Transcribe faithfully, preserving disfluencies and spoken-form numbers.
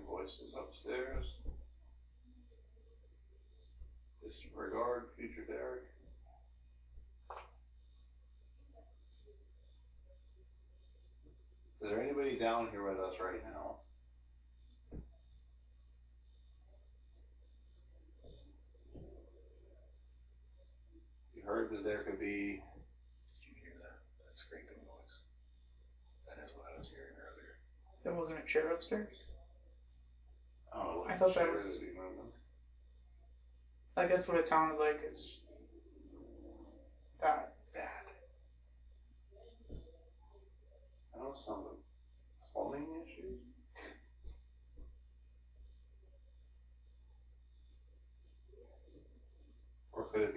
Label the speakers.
Speaker 1: voices upstairs. Disregard, future Derek. Is there anybody down here with us right now? You heard that there could be.
Speaker 2: Did you hear that? That scraping noise. That is what I was hearing earlier.
Speaker 3: There wasn't a chair upstairs?
Speaker 1: I don't know what
Speaker 3: I thought that
Speaker 1: chairs
Speaker 3: was-
Speaker 1: would be moving.
Speaker 3: Like, that's what it sounded like, is that.
Speaker 2: That.
Speaker 1: I don't know, some plumbing issues?